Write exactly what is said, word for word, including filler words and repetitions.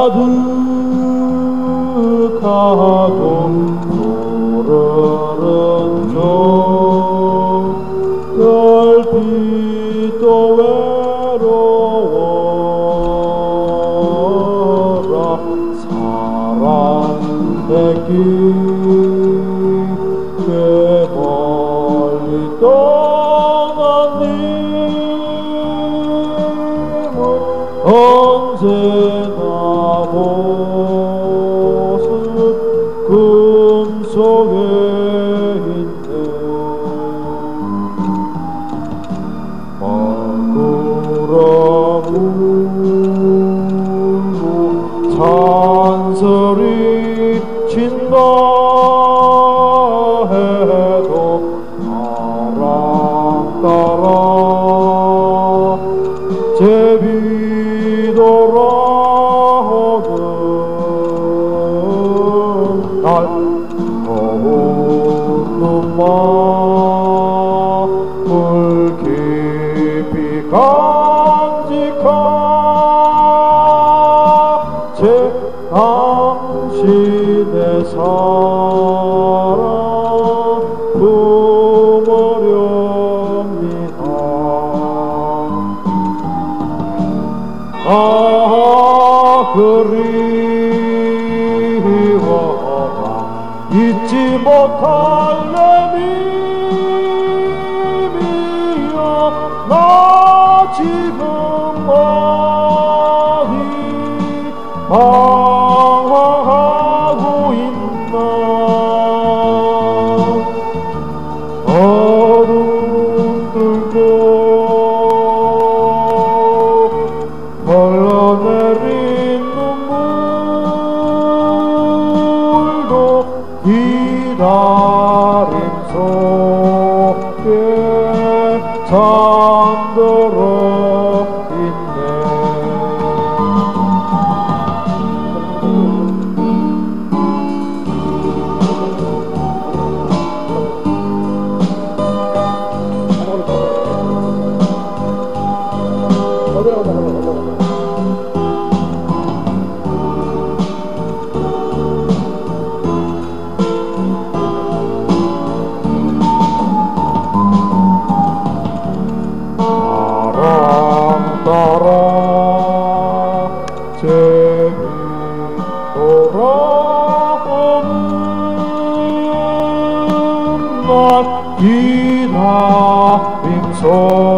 가득하고 푸르른 저 별빛도 외로워라. 사랑의 길에 멀리 떠난 님을 언제나 모습 꿈속에 있네. 마구라 울고 잔소리 친다 해도 바람 따라 제비 돌아오는 날 더운 눈망울 깊이 간직한 제 당신의 사랑 품으렵니다. 아 그리워라 잊지 못할 내 님이여 나 지금 어디 방황하고 있나. 어둠 뚫고 흘러내린 눈물도 기다림 속에 잠들어 있네. 바람 따라 제비 돌아오는 날 기다림 속